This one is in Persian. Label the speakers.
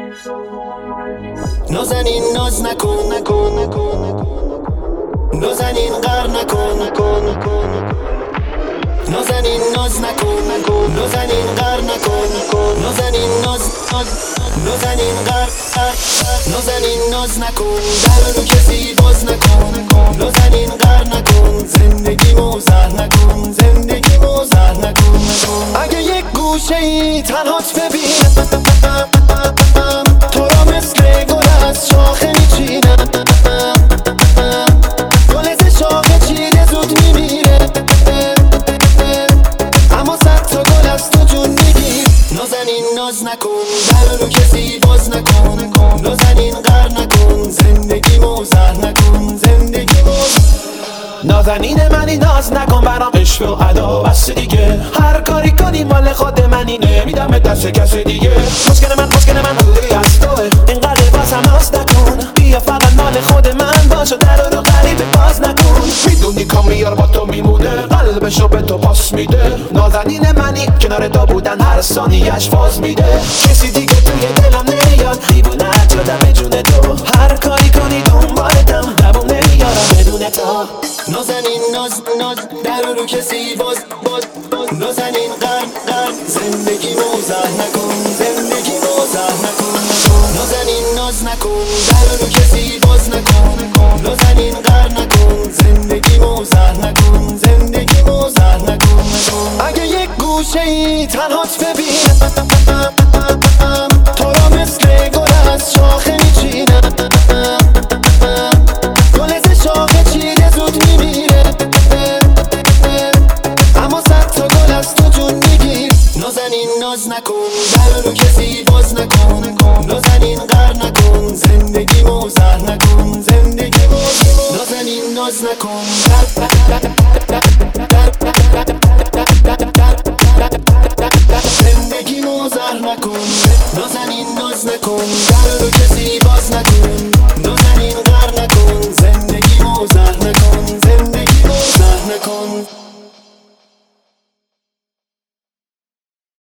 Speaker 1: نازنین ناز نکن، نازنین غر نکن، نازنین ناز نکن، نازنین غر نکن، نازنین نازنین غر، نازنین ناز نکن، در رو کسی باز نکن، نازنین غر نکن، زندگیمو زهر نکن، زندگیمو زهر نکن. اگه یک گوشه ای تنهات ببینم، تو را مثل گل از شاخه میچینم، گل ز شاخه چیده زود میمیره، اما صد تا گل از تو جون میگیر. نازنین ناز نکن، در رو کسی باز نکن، نازنین غر نکن، زندگیمو زهر نکن، زندگیمو.
Speaker 2: نازنین منی ناز نکن برام عشق و ادا بس دیگه، هر کاری کنی مال خود منی، نمیدم دست کسی دیگه. مشکل من دوری از توه، اینقدر بازم ناز نکن، بیا فقط مال خود من باش و در رو غریبه باز نکن. میدونی کامیار با تو میمونه، قلبشو به تو پاس میده. نازنین منی کنار تو بودن هر ثانیه‌اش فاز میده. کسی دیگه توی دلم نمیاد، دیوونه‌ت شدم به جون تو، هر کاری کنی دنبالتم، دووم نمیارم بدون تو.
Speaker 1: نازنین ناز در رو کسی باز، نازنین غر، زندگیمو زهر نکن، زندگیمو زهر نکن. نازنین ناز نکن، در رو کسی باز نکن، نازنین غر نکن، زندگیمو زهر نکن، زندگیمو زهر نکن. اگه یک گوشه ای تنهات ببینم، تو را مثل گل از شاخه میچینم، گل ز شاخه چیده زود میمیره، اما صد تا گل از تو جون میگیر. نازنین ناز نکن، در رو کسی باز نکن، نازنین غر نکن، زندگیمو زهر نکن، زندگیمو. نازنین ناز نکن.